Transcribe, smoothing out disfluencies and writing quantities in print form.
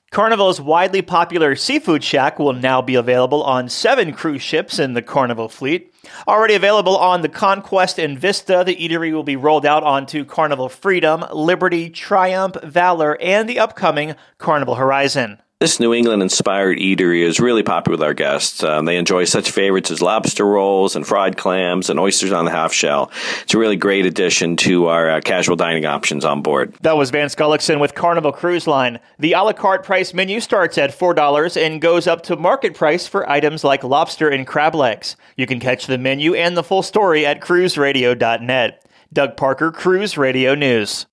Carnival's widely popular Seafood Shack will now be available on 7 cruise ships in the Carnival fleet. Already available on the Conquest and Vista, the eatery will be rolled out onto Carnival Freedom, Liberty, Triumph, Valor, and the upcoming Carnival Horizon. This New England-inspired eatery is really popular with our guests. They enjoy such favorites as lobster rolls and fried clams and oysters on the half shell. It's a really great addition to our casual dining options on board. That was Vance Gullickson with Carnival Cruise Line. The a la carte price menu starts at $4 and goes up to market price for items like lobster and crab legs. You can catch the menu and the full story at cruiseradio.net. Doug Parker, Cruise Radio News.